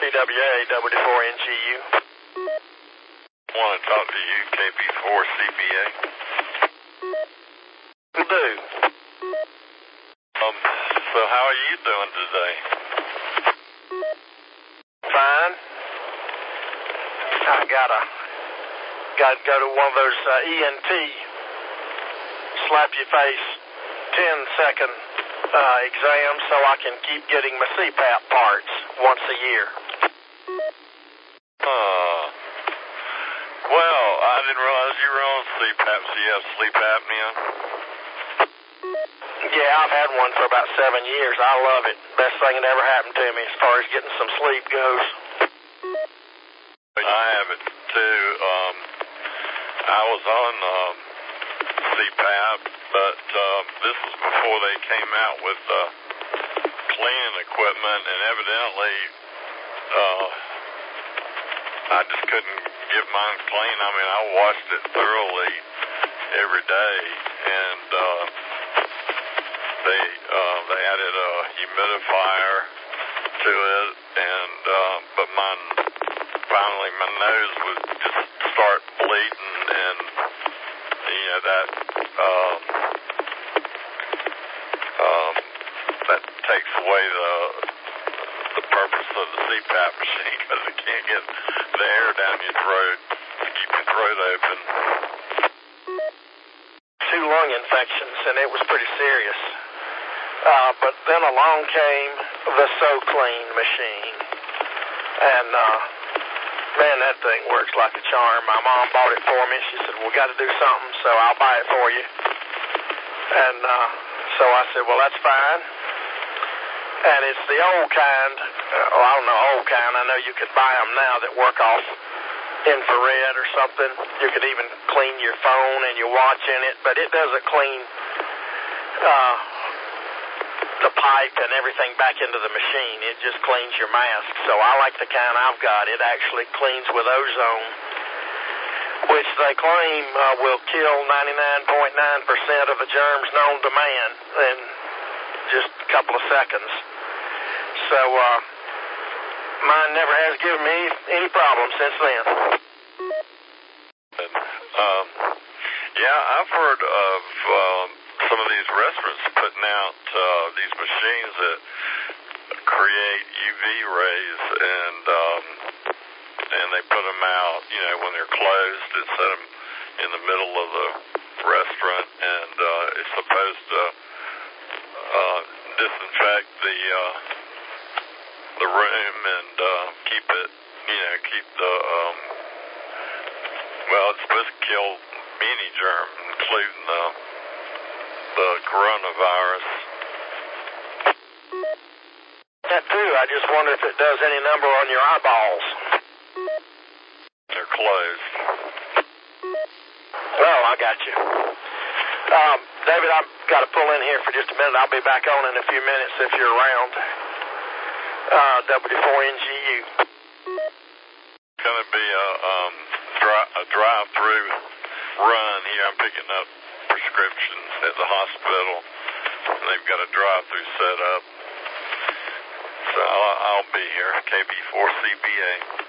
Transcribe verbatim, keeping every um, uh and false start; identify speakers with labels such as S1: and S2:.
S1: C W A, W four N G U.
S2: I want to talk to you, K B four C B A.
S1: Will do.
S2: Um, so how are you doing today?
S1: Fine. I gotta, gotta go to one of those uh, E N T, slap your face, ten second uh, exams so I can keep getting my C PAP parts once a year.
S2: Uh, well, I didn't realize you were on C PAP, so you have sleep apnea?
S1: Yeah, I've had one for about seven years. I love it. Best thing that ever happened to me as far as getting some sleep goes.
S2: I have it too. Um, I was on um, C PAP, but um, this was before they came out with uh, cleaning equipment, and evidently uh, I just couldn't get mine clean. I mean, I washed it thoroughly every day, and uh, they uh, they added a humidifier to it, and uh, but mine finally my nose would just start bleeding, and you know that um, um, that takes away the the purpose of the C PAP machine because it can't get the air down your throat to keep your throat open.
S1: Two lung infections, and it was pretty serious. Uh, but then along came the SoClean machine, and uh, man, that thing works like a charm. My mom bought it for me. She said, "We got to do something, so I'll buy it for you." And uh, so I said, "Well, that's fine." And it's the old kind. Uh, well, I don't know old kind. I know you could buy them now that work off infrared or something. You could even clean your phone and your watch in it, but it doesn't clean uh, the pipe and everything back into the machine. It just cleans your mask. So I like the kind I've got. It actually cleans with ozone, which they claim uh, will kill ninety-nine point nine percent of the germs known to man in just a couple of seconds. So uh, mine never has given me any problems since then.
S2: Um, yeah, I've heard of um, some of these restaurants putting out uh, these machines that create U V rays, and um, and they put them out, you know, when they're closed and set them in the middle of the restaurant, and uh, it's supposed to uh, disinfect the uh, the room and uh, keep it, you know, keep the um, well, it's supposed to kill any germ, including the the coronavirus.
S1: That too. I just wonder if it does any number on your eyeballs.
S2: They're closed.
S1: Well, I got you. Um, David, I've got to pull in here for just a minute. I'll be back on in a few minutes if you're around. Uh, W four N G U.
S2: It's going to be a, um, dri a drive-through run here. I'm picking up prescriptions at the hospital, and they've got a drive-through set up. So I'll, I'll be here, K B four C B A.